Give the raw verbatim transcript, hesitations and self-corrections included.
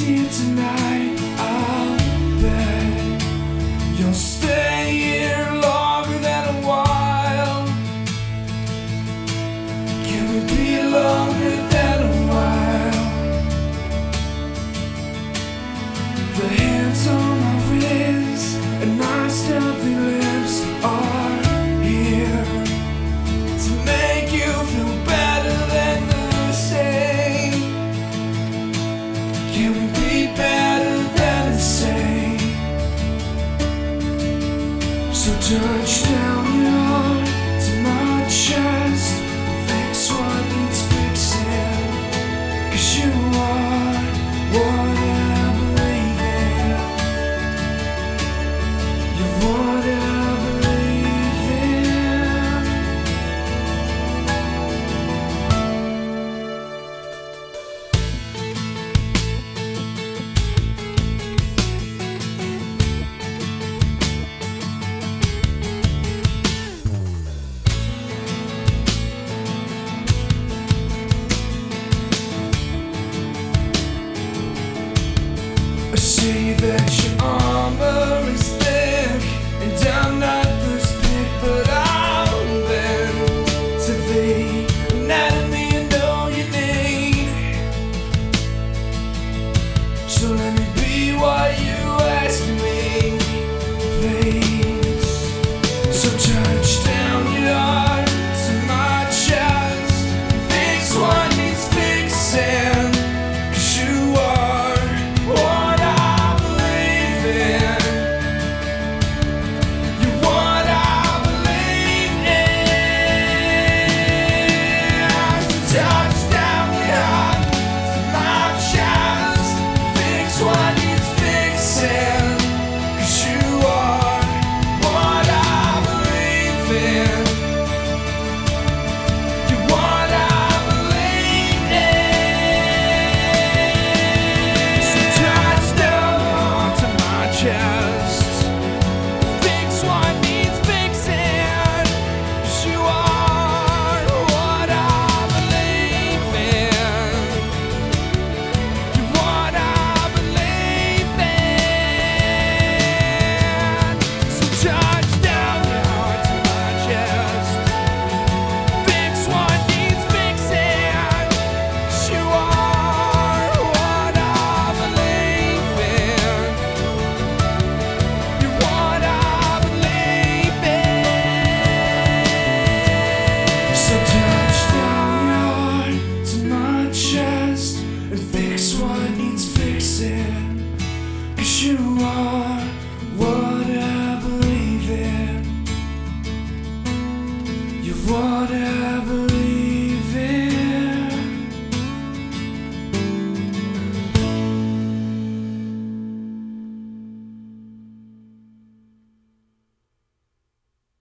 here tonight, I'll bet you'll stay here longer than a while. Can we be longer than a while? The hands on my wrist and my stealthy lips are here to make you feel better than the same. Can we be better than the same? So touch down your heart to my chest, fix what needs fixing, 'cause you are what I believe in. You're what I believe in. I say that your armor is thick and I'm not first pick, but I'll bend to the anatomy and know your need. So let me be what you ask me, please. So try